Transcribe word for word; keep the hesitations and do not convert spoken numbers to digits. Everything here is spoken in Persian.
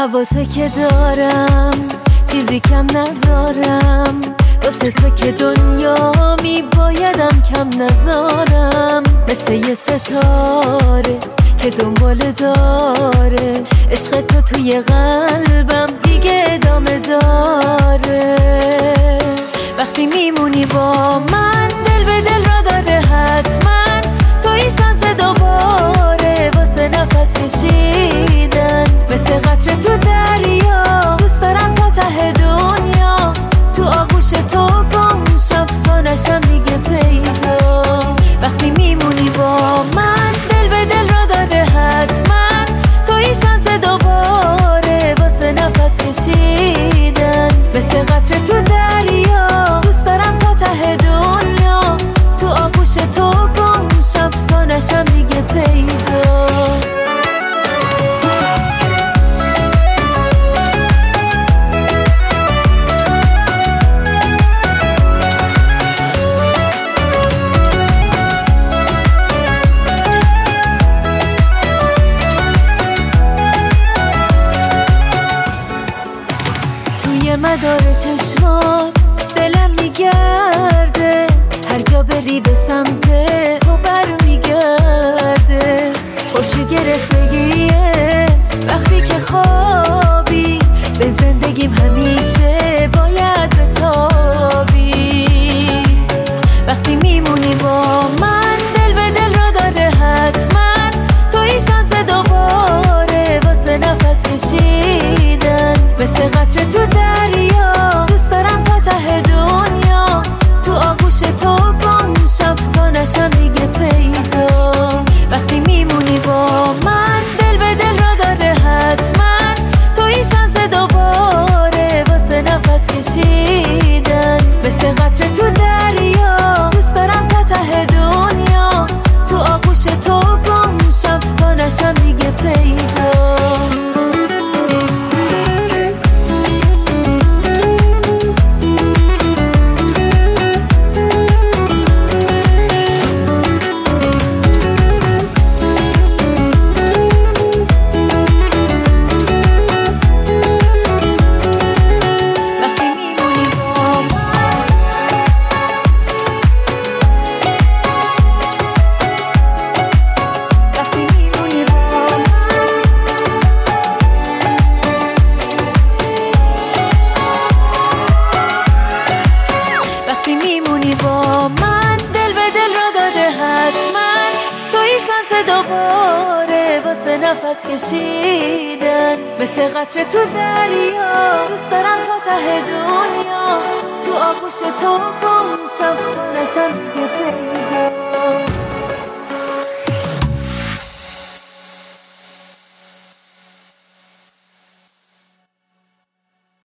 هوا تو که دارم چیزی کم ندارم، واسه تو که دنیا می بایدم کم نذارم. مثل یه ستاره که دنبال داره، عشق تو توی قلبم دیگه ادامه داره. وقتی میمونی با من دل به دل را داده حتما، توی شانس دوباره واسه نفس کشیدن. مثل قطره تو دریا دوست دارم تا ته دنیا، تو آغوش تو گم شم تا نشم دیگه پیدا. وقتی میمونی با من دل به دل را داده حتما، توی شانس دوباره واسه نفس کشیدن. مثل قطره تو دریا دوست دارم تا ته دنیا، تو آغوش تو گم شم تا نشم دیگه پیدا. توی مدار چشمات دلم میگرده، هر جا بری به سمت تو برمیگرده. خورشید گرفتگیه وقتی که خوابی، به زندگیم همیشه باید بتابی. وقتی میمونی با من دل به دل را داده حتما، توی شانس دوباره واسه نفس کشیدن. مثل قطره تو دریا دوست دارم تا ته دنیا، تو آغوش تو گم شم تا نشم دیگه پیدا. وقتی میمونی با من دل به دل را داده حتما، توی شانس دوباره واسه نفس کشیدن. مثل قطره تو دریا دوست دارم تا ته دنیا، تو آغوش تو گم شم تا نشم دیگه پیدا. با من دل به دل را داده حتما، توی شانس دوباره واسه نفس کشیدن. مثل قطره تو دریا دوست دارم تا ته دنیا، تو آغوش تو گم شم تا نشم دیگه پیدا.